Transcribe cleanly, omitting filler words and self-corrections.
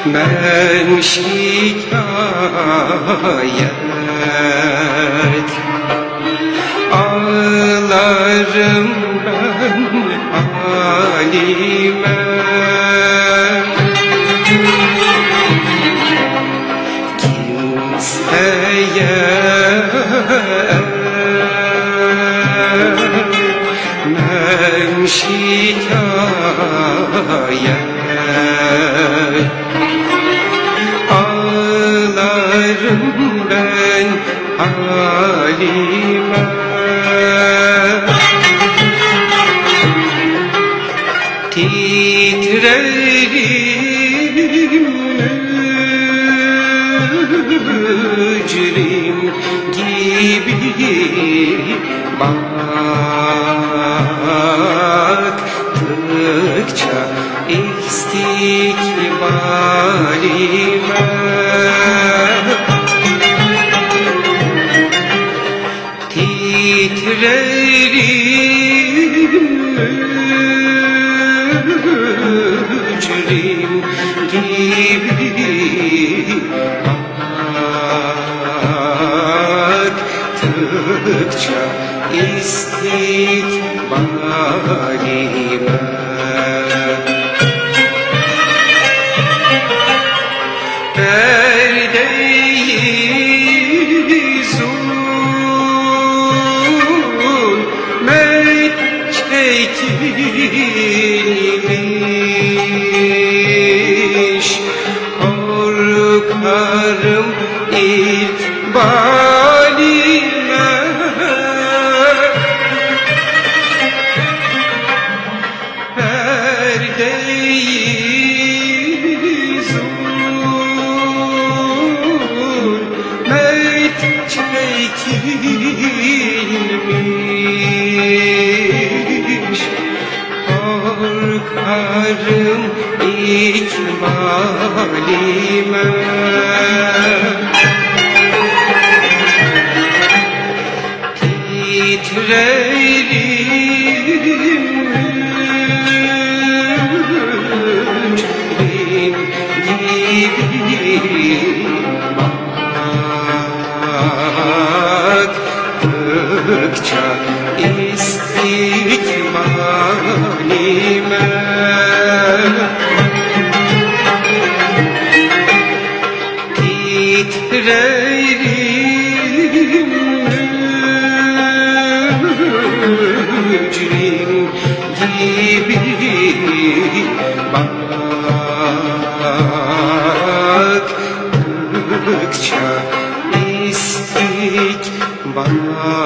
ben şikayet, ağlarım ben halime. Kimseye ben şikayet, ağlarım ben halime. Titrerim mücrim gibi baktıkça istikbalime. Titrerim mücrim gibi baktıkça istikbalime. Perdeyi zulmet çekilmiş, korkarım ikbalime. Perdeyi zulmet çekilmiş, korkarım ikbalime. Titrerim mücrim gibi baktıkça istikbalime. Titrerim mücrim gibi baktıkça istikbalime.